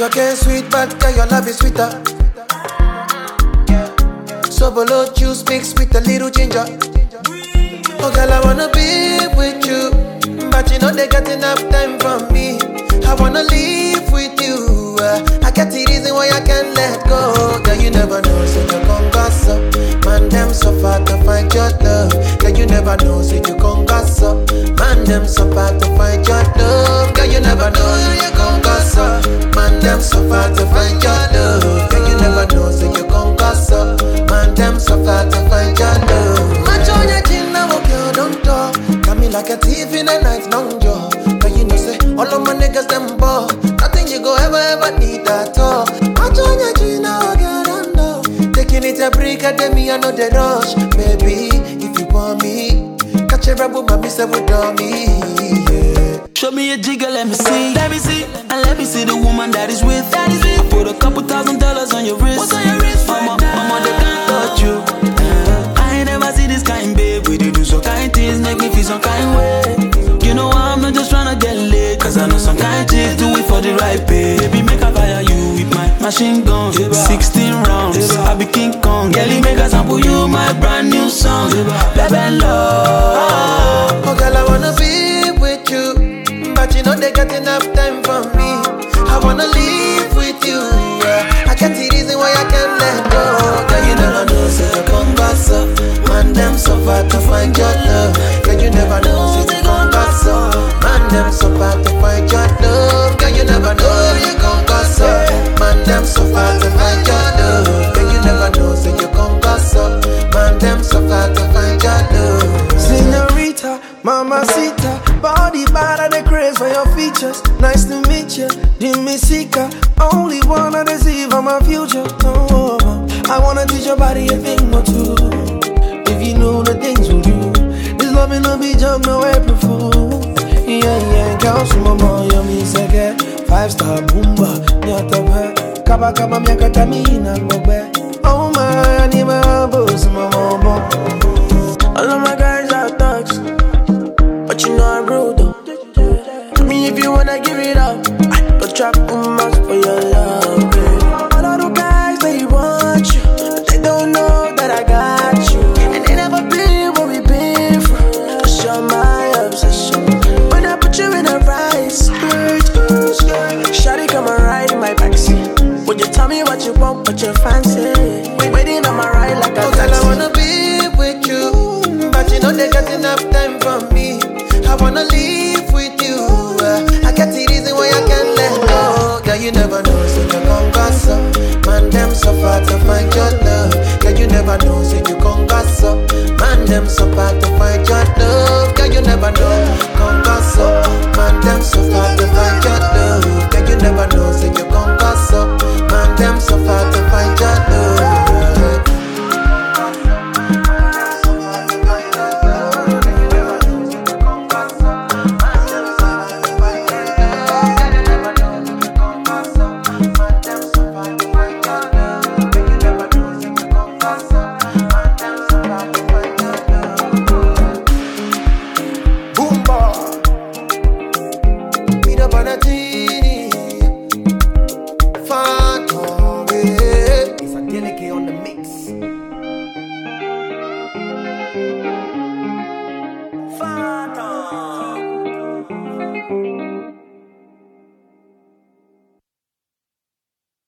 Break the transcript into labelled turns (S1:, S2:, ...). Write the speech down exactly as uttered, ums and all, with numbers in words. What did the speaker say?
S1: Sugar cane sweet, but girl, your love is sweeter. So below juice mixed with a little ginger. Oh girl, I wanna be with you, but you know they got enough time from me. I wanna live with you. uh, I get the reason why I can't let go. Girl, you never know, so you gon' gossip. Man, them so far to find your love. Girl, you never know, so you gon' gossip. Man, them so far to find your love. Girl, you never know, so you gon' gossip. Man, them so far to find your love. Girl, you never know, so you gon' gossip. Man, them so far to find your love. Match on your chin, now okay, don't talk. Got me like a thief in the night, long jaw. But you know, say, all of my niggas, them ball. Nothing you go ever, ever need at all. Match on your chin, now okay, don't know. Taking it a break, at me, I know the rush. Baby, if you want me, catch a rebel, my miss a would me. Yeah.
S2: Show me a jigger, let me see. Let me see. And let me see the woman that is with. That is with. I put a couple thousand dollars on your wrist. What's on your wrist? Mama, right mama, they can't touch you. Uh, I ain't never see this kind, babe. We do some kind things, make me feel some kind way. You know I'm not just tryna get laid, cause I know some kind chicks do it for the right pay. Baby, make I fire you with my machine gun. Sixteen rounds, I be King Kong. Girlie, make I sample you my brand new song. Baby, love.
S1: Oh girl, I wanna be with you, but you know they got enough time for me. I wanna live with you, yeah. I get the reason why I can't let go. Girl, you never know, so you gon' gossip. Man, them so far to find your love. Girl, you never know, so you gon' gossip. Man, them so far to find your love. Girl, you never know, so you gon' gossip. Man, them so far to find your love. Girl, you never know, so you gon' gossip. Man, them so far to find your love.
S3: Señorita, mamacita, body bad and the craze for your features. Nice to meet you, Dimisika. Only wanna deceive on my future. Oh, I wanna teach your body a thing or two. If you know the things we do, this love ain't no be joke, no April Fool. Yeah, yeah, girl, some more, you me say five star boomba, nyata ba, kaba kaba miaka tamina ngobe. Oh my, I need my boss, my mama. All of my guys are thugs, but you know I'm rude though. Tell me if you wanna give it up, but trap much for your love, babe. All of the guys, they want you, but they don't know that I got you. And they never been what we been through. Cause you're my obsession. When I put you in a right skirt, shawty come and ride in my backseat. Would you tell me what you want, what you fancy? Waiting on my ride like a
S1: oh, girl, I wanna be with you, but you know they got enough time for me. I wanna live with you. uh, I get the reason why I can't let go. Girl, you never know, so you gon' gossip. Man, them so far to find your love. Girl, you never know, so you gon' gossip. Man, them so far to find your love. Girl, you never know, gon' gossip. Man, them so far to find your love. Girl, you never know, so you gon' gossip. Man, them so far to find your love.
S3: It's a delicate on the mix.